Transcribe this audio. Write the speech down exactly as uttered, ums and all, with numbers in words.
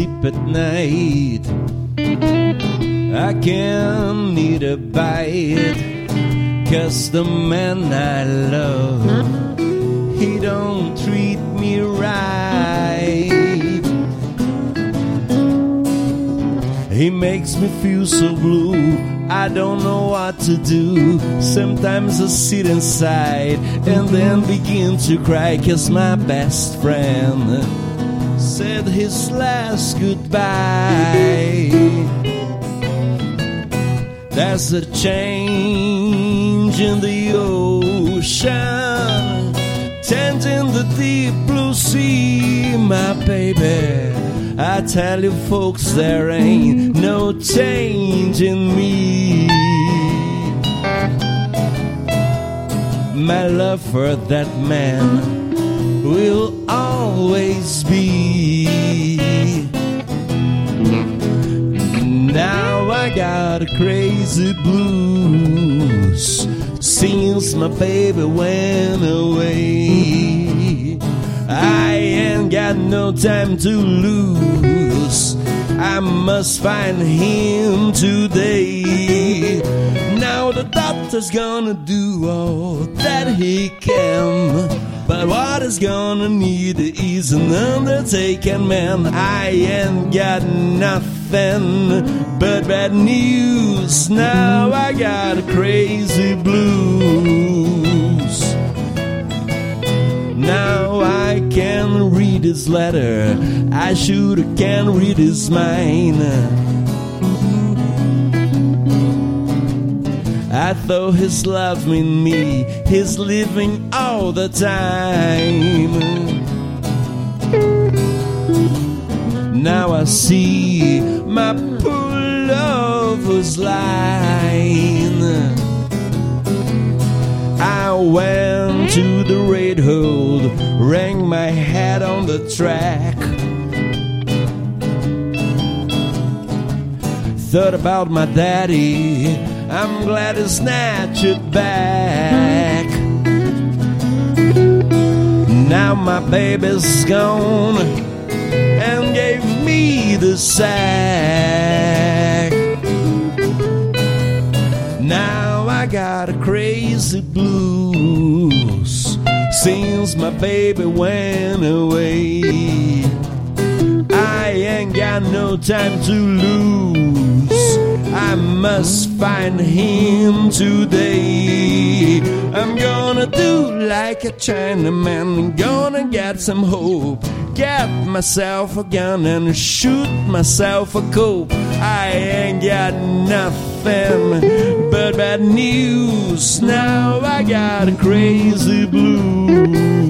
sleep at night. I can't need a bite, 'cause the man I love, he don't treat me right. He makes me feel so blue, I don't know what to do. Sometimes I sit inside and then begin to cry, 'cause my best friend said his last goodbye. There's a change in the ocean, changing the deep blue sea, my baby. I tell you folks, there ain't no change in me. My love for that man will always be. Now I got a crazy blues since my baby went away. I ain't got no time to lose, I must find him today. Now the doctor's gonna do all that he can, but what he's gonna need is an undertaking man. I ain't got nothing but bad news. Now I got a crazy blues. Now I can read his letter, I sure can read his mind. I thought he's loving me, he's living all the time. Now I see my poor lover's line. I went to the railroad, rang my head on the track. Thought about my daddy, I'm glad he snatched it back. Now my baby's gone and gave me the sack. Now I got a crazy blues since my baby went away. I ain't got no time to lose, I must find him today. I'm gonna do like a Chinaman, gonna get some hope, get myself a gun and shoot myself a cope. I ain't got nothing but bad news. Now I got a crazy blues.